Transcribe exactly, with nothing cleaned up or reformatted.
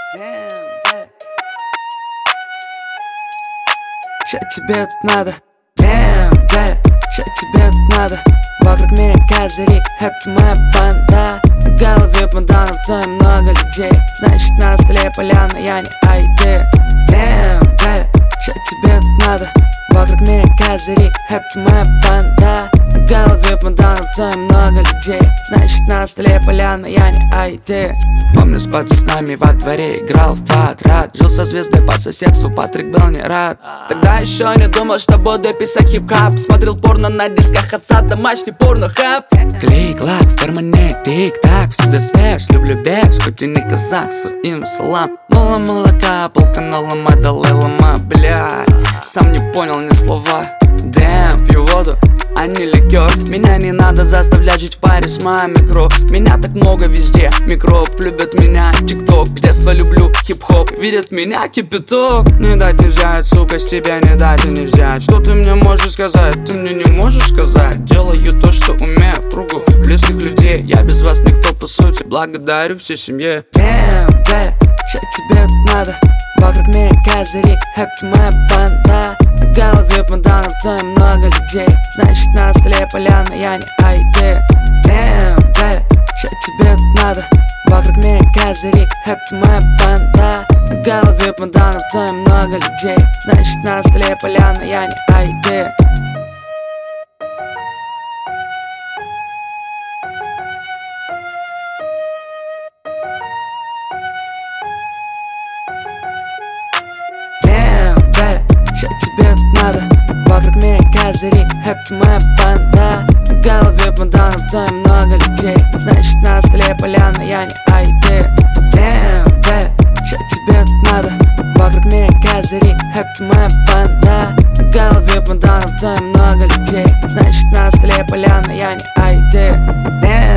Ща тебе тут надо, damn, да, ща тебе тут надо. Вокруг меня козыри, это моя банда. На голове бандана, в доме много людей. Значит на столе поляна, я не ай ти. Damn, да, ща тебе тут надо. Вокруг меня козыри, это моя банда. На голове бандана, в доме много людей. Значит на столе поляна, я не ай ти. Помню, спать с нами во дворе играл в квадрат. Жил со звездой по соседству, Патрик был не рад. Тогда еще не думал, что буду писать хип-хап. Смотрел порно на дисках отца, домашний порно-хаб. Клик-лак, в кармане тик-так. Всегда свеж, люблю беж, хоть и не казах. Своим салам, мало молока, полканала мать, Далай-лама, бля. Сам не понял ни слова. Дэм, пью воду, а не ликер. Меня не надо заставлять жить в паре с моим микро. Меня так много везде, микроб. Любят меня, тикток. С детства люблю хип-хоп. Видят меня, кипяток. Не дать не взять, сука, с тебя не дать и не взять. Что ты мне можешь сказать? Ты мне не можешь сказать. Делаю то, что умею в кругу близких людей. Я без вас никто по сути. Благодарю всей семье. Damn, да, ща тебе тут надо. Вокруг меня козыри, это моя банда. На голове бандана, в доме много людей. Значит на столе поляна, я не ай ти. Damn, да, ща тебе тут надо. Вокруг меня козыри, это моя банда. На голове бандана, в доме много людей. Значит на столе поляна, я не ай ти. Ща тебе тут надо. Вокруг меня козыри, это моя банда. На голове бандана, в доме много людей. Значит на столе поляна, я не ай ти. Damn, да, ща тебе тут надо. Вокруг меня козыри, это моя банда. На голове бандана, в доме много людей. Значит на столе поляна, я не ай ти. Damn.